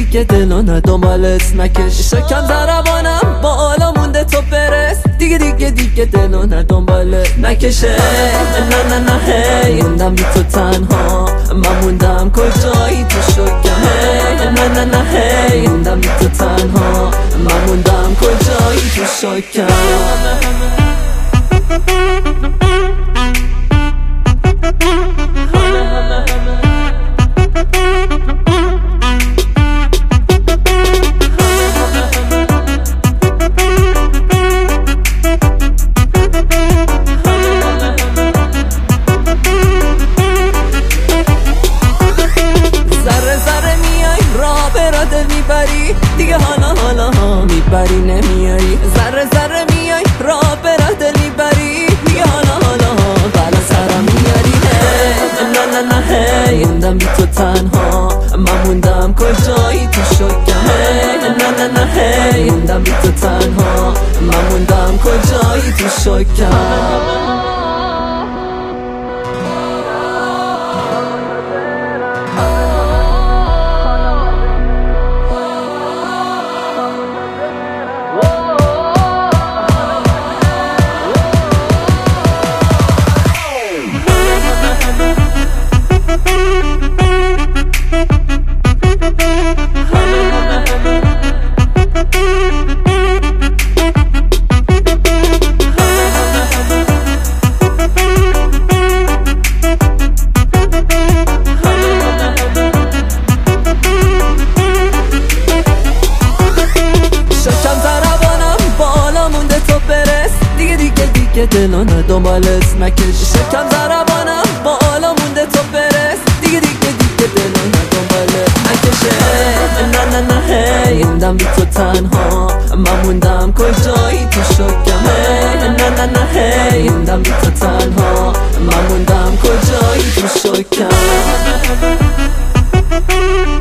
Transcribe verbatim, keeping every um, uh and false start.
دیگه دلانه دنبالت نکش. شکم ضربانم بالا مونده تو برس، دیگه دیگه دیگه دلانه دنبالت نکشه. نه نه نه هی موندم بی تو تنها، من موندم کجایی تو شکم. نه نه نه هی موندم بی تو تنها، من موندم کجایی تو شکم. دیگه حالا حالا ها میبری نمیاری، ذره ذره میای راه برا دل میبری. دیگه حالا حالا ها بلا سرم میاری. نه نه نه هی موندم بی تو تنها، من موندم کجایی تو شکم. نه نه نه هی موندم بی تو تنها، من موندم کجایی تو شکم. دیگه دلانه دنبالت نکش. شکم ضربانم بالا مونده تو برس، دیگه دیگه دیگه دلانه دنبالت نکشه. نه نه نه هی موندم بی تو تنها، من موندم کجایی تو شکم. نه نه نه هی موندم بی تو تنها، من موندم کجایی تو شکم.